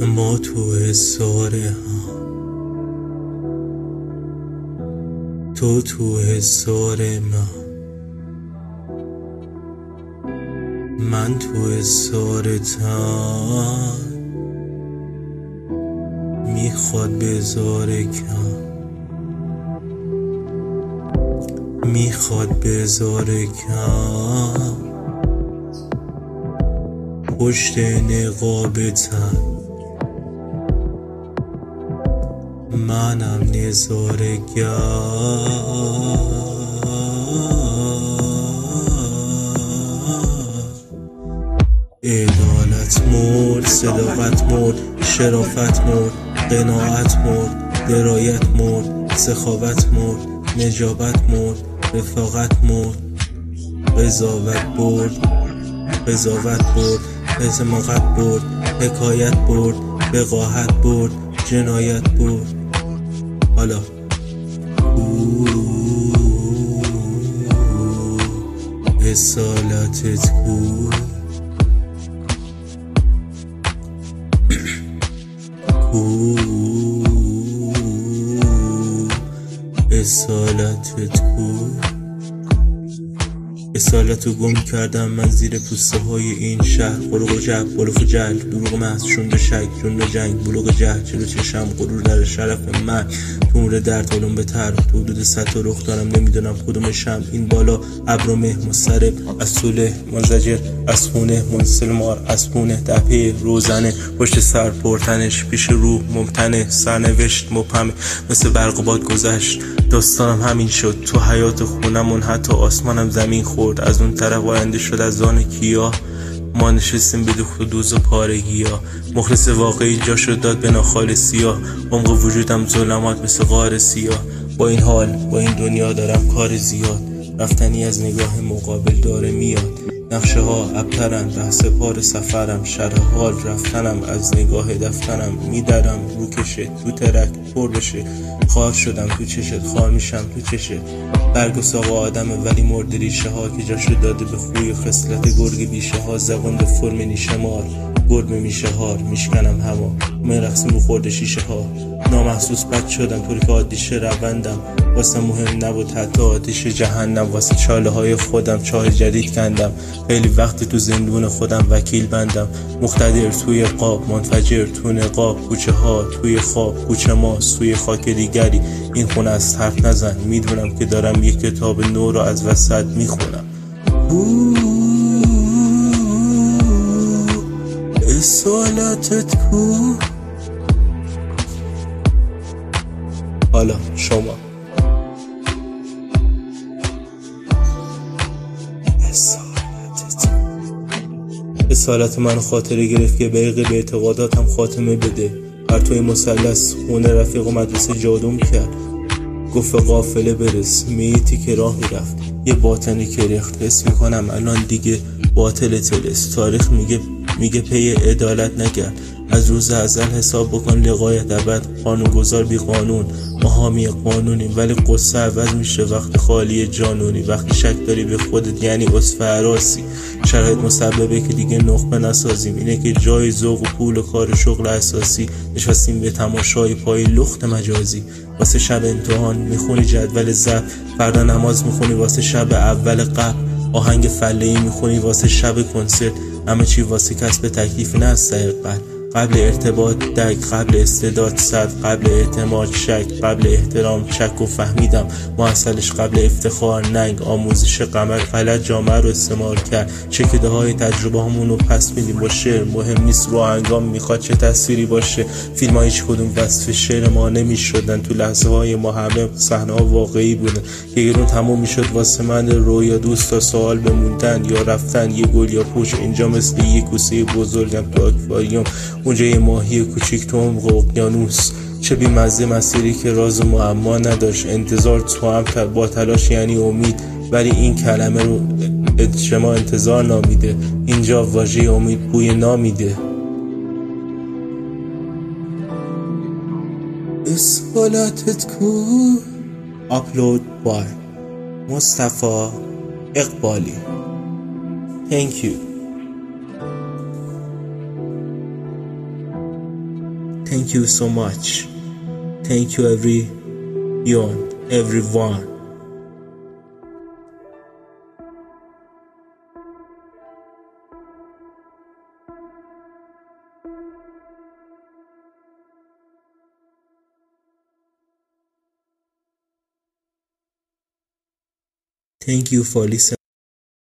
ما تو حصاره تو حصار من تو حصارتم میخواد بذاره کم پشت نقابتم منم نظاره‌گر عدالت مرد، صداقت مرد، شرافت مرد، قناعت مرد، درایت مرد، سخاوت مرد، نجابت مرد، رفاقت مرد، قضاوت برد، حماقت برد، حکایت برد، وقاحت برد، جنایت برد. حالا اصالتت کو اصالتت کو اصالتو گم کردم من زیر پوسته های این شهر. قلق و جب، بلوف و جل، دروغ محض، شند و شک، جند و جنگ، بلوغ جهل، جلو چشم غرور در شرف من، تومور درد، علوم به طرف، تو حدود 100 تا رخ دارم نمیدونم کدومشم. این بالا ابر و مه مضطرب، از طوله منزجر، از خونه منسلمار، از پونه دپه روزنه، پشت سر پرتنش، پیش روح ممتنه، سرنوشت مبهمه، مثل برق و باد گذشت. داستانم همین شد تو حیات خونمون، حتی آسمانم زمین خورد. از اون طرف آینده شد از آن کیا، ما نشستیم به دوخت و دوز و پارگیا. مخلص واقعی جاشو داد به ناخال سیاه، عمق وجودم ظلمات مثل غار سیاه. با این حال با این دنیا دارم کار زیاد، رفتنی از نگاه مقابل داره میاد. نقشه ها ابترن بحث پار سفرم، شرح حال رفتنم از نگاه دفترم. میدرم رو کشه تو ترک پر بشه، خار شدم تو چشت، خار میشم تو چشت. برگ و ساق آدمه ولی مرد ریشه ها، که جاشو داده به خوی خصلت گرگ بیشه ها. زبان به فرم نیشه مار، گرد میشه هار، میشکنم هوا من رقصیم رو خورده شیشه ها. نامحسوس بد شدم طوری که عادیشه روندم، واسه مهم نبود حتی آتیش جهنم. واسه چاله های خودم چاه جدید کندم، خیلی وقتی تو زندون خودم وکیل بندم. مقتدر توی قاب، منفجر تو نقاب، کوچه ها توی خواب، کوچه ما سوی خاک دیگری. این خونه از حرف نزن، میدونم که دارم یک کتاب نو رو از وسط میخونم. اصالتت کو؟ حالا شما اصالت من خاطره گرفت که بیقی به اعتقاداتم خاتمه بده. هر توی مثلث خونه رفیق و مدرسه جادوم کرد، گفت قافله برس، میتی که راه میرفت یه باطنی که ریخت. حس میکنم الان دیگه باطل تلس، تاریخ میگه پی عدالت نگرد، از روز ازل حساب بکن لقایت ابد. قانونگذار بی قانون، ما حامی قانونیم ولی قصه عوض میشه وقت خالی جانونی. وقتی شک داری به خودت یعنی عصف عراسی، شرایط مسببه که دیگه نخبه نسازیم. اینه که جای ذوق و پول و کار شغل اساسی، نشستیم به تماشای پای لخت مجازی. واسه شب امتحان میخونی جدول ضبط، فردا نماز میخونی واسه شب اول قبل، آهنگ فله‌ای میخونی واسه شب کنسرت. همه چی واسه کسب تکلیف نه از قلب، قبل ارتباط دک، قبل استعداد صد، قبل اعتماد شک، قبل احترام شک. و فهمیدم ما اصلش قبل افتخار ننگ، آموزش قمر غلط جامعه رو استعمار کرد. چکیده های تجربه همون رو پس میدیم با شعر، مهم نیست رو انگام میخواد چه تصویری باشه. فیلم ها هیچ کدوم وصف شعر ما نمیشدن، تو لحظه های ما همه صحنه ها واقعی بودن. یه گرون تموم میشد واسه من رویا دوست تا سوال بموندن یا رفتن. یه گل یا پوش اینجا مثل یه کوسه بزرگم تو آکواریوم، اونجا یه ماهی کوچیک تو عمق اقیانوس. چه بی‌مزه مسیری که راز و معما نداشت، انتظار تو هم با تلاش یعنی امید، ولی این کلمه رو شما انتظار نامیده. اینجا واژه امید بوی نامیده. اصالتت کو؟ Upload by مصطفی اقبالی. Thank you. Thank you so much. Thank you everyone. Thank you for listening.